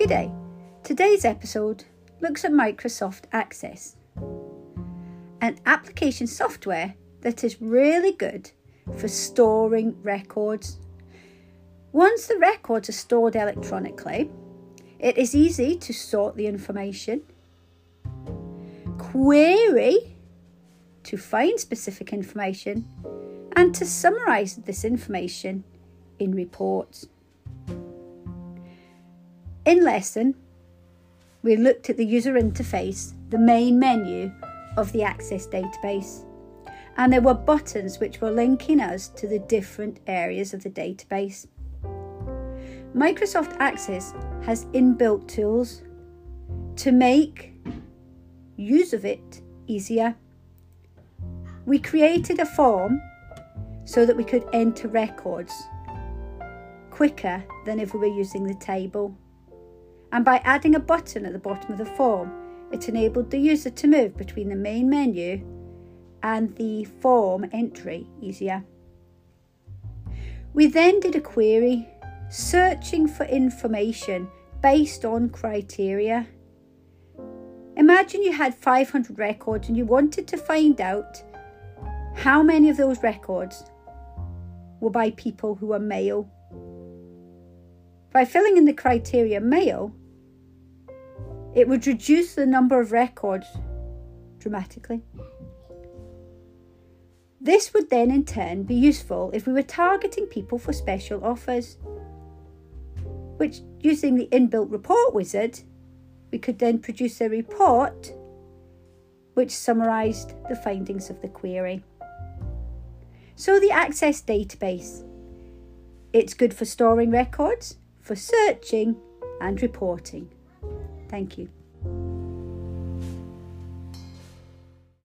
G'day. Today's episode looks at Microsoft Access, an application software that is really good for storing records. Once the records are stored electronically, it is easy to sort the information, query to find specific information, and to summarize this information in reports. In lesson, we looked at the user interface, the main menu of the Access database, and there were buttons which were linking us to the different areas of the database. Microsoft Access has inbuilt tools to make use of it easier. We created a form so that we could enter records quicker than if we were using the table. And by adding a button at the bottom of the form, it enabled the user to move between the main menu and the form entry easier. We then did a query, searching for information based on criteria. Imagine you had 500 records and you wanted to find out how many of those records were by people who are male. By filling in the criteria male, it would reduce the number of records dramatically. This would then in turn be useful if we were targeting people for special offers, which using the inbuilt report wizard, we could then produce a report which summarised the findings of the query. So the Access database, it's good for storing records, for searching and reporting. Thank you.